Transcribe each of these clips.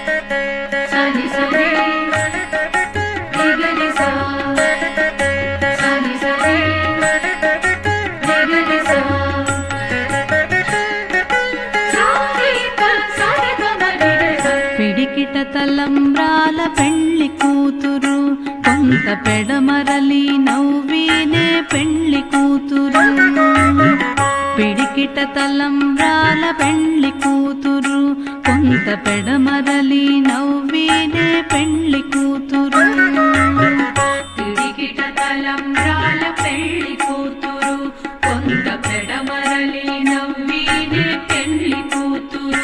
సని సని నిగని సా సని సని నిగని సా పిడికిట తలంబ్రాల పెళ్లి కూతురు కొంత పెడమరలి నవ్వినే పెళ్లి కూతురు పిడికిట తలంబ్రాల పెళ్లి కూతురు కొంత పెడమరలి నవ్వినే పెళ్లి కూతురు పిడికిట తలంబ్రాల పెళ్లి కూతురు కొంత పెడమరలి నవ్వినే పెళ్లి కూతురు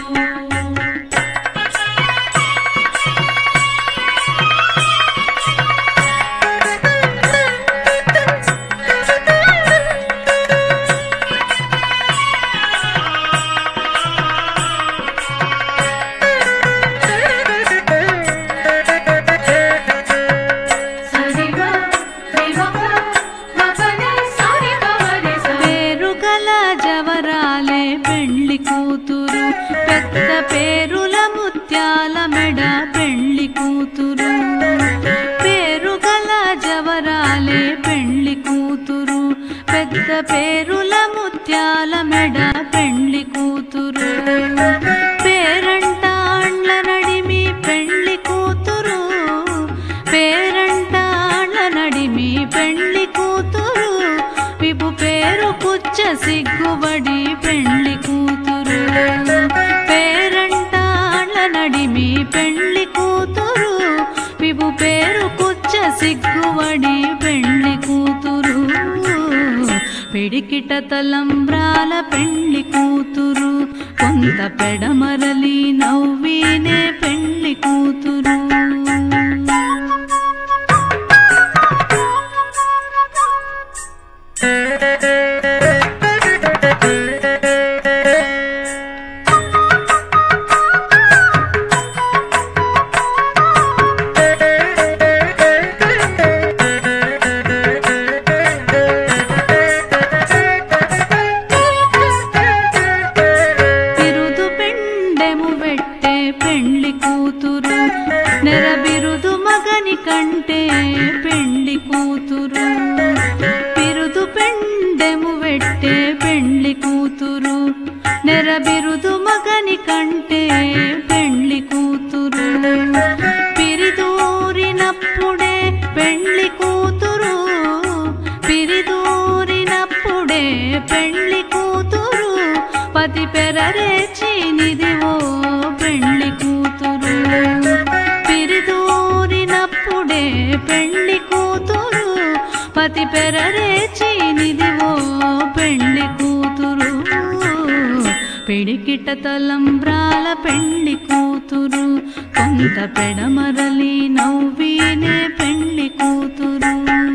జవరాలే పెళ్లి కూతురు పెద్ద పేరుల ముత్యాల మెడ పెళ్లి కూతురు పేరుగల జవరాలే పెళ్లి కూతురు పెద్ద పేరుల ముత్యాల మెడ పెళ్లి కూతురు పేరంటాండ్ల నడిమి పెళ్లి కూతురు పేరంటాండ్ల నడిమి పెళ్లి కూతురు విభు పేరు కుచ్చ సిగ్గుబడి పెళ్లి కూతురు పేరంటాళ్ళ నడిమి పెళ్లి కూతురు విభు పేరు కుచ్చ సిగ్గుబడి పెళ్లి కూతురు పిడికిట తలంబ్రాల పెళ్లి కూతురు కొంత పెడమరలి నవ్వినే పెళ్లి కూతురు పెళ్లి కూతురు నెరబిరుదు మగని కంటే పెళ్లి కూతురు బిరుదు పెండెము వెట్టే పెళ్లి కూతురు నెరబిరుదు మగని కంటే పెళ్లి కూతురు పిరిదూరినప్పుడే పెళ్లి కూతురు పిరిదూరినప్పుడే పెళ్లి కూతురు పతి పెరరేచి నిదివో పెళ్లి కూతురు పిరిదూరినప్పుడే పెళ్లి కూతురు పతి పెరరేచి నిదివో పెళ్లి కూతురు పిడికిట తలంబ్రాల పెళ్లి కూతురు కొంత పెడమరలి నవ్వినే పెళ్లి కూతురు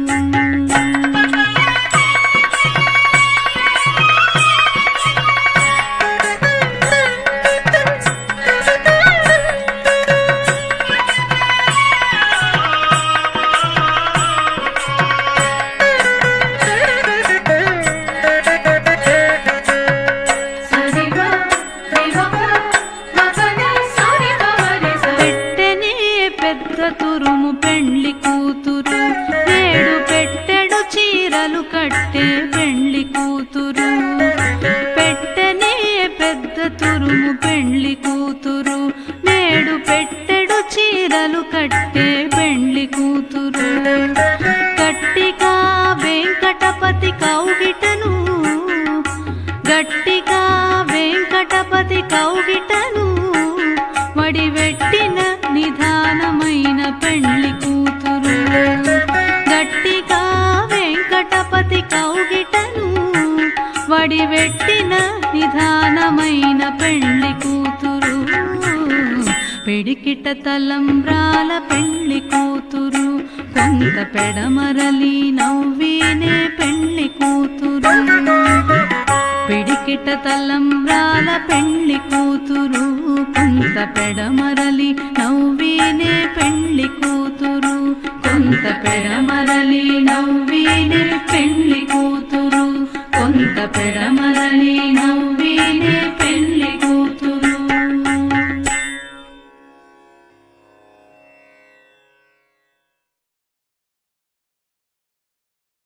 తురుము పెళ్లి కూతురు నేడు పెట్టెడు చీరలు కట్టే పెళ్లి కూతురు పెట్టనే పెద్ద తురుము పెళ్లి కూతురు నేడు పెట్టెడు చీరలు కట్టే పెళ్లి కూతురు గట్టిగా వెంకటపతి కౌగిటను గట్టిగా వెంకటపతి కౌగిటను వడివెట్టిన నిధానమైన పెళ్లి కూతురు గట్టిగా వెంకటపతి కౌగిటను వడివెట్టిన నిధానమైన పెళ్లి కూతురు పిడికిట తలంబ్రాల పెళ్లి కూతురు కొంత పెడమరలి నవ్వినే పెళ్లి కూతురు పిడికిట తలంబ్రాల పెళ్లి కూతురు కొంత పెడమరలి నవ్వినే పెళ్లి కూతురు కొంత పెడమరలి నవ్వినే పెళ్లి కూతురు కొంత పెడమరలి